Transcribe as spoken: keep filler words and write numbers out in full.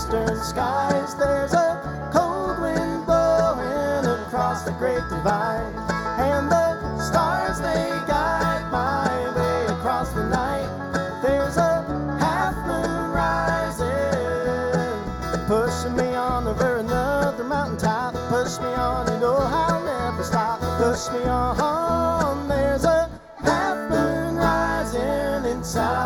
western skies. There's a cold wind blowing across the great divide, and the stars, they guide my way across the night. There's a half moon rising, pushing me on over another mountaintop. Push me on, you know I'll never stop. Push me on, there's a half moon rising inside.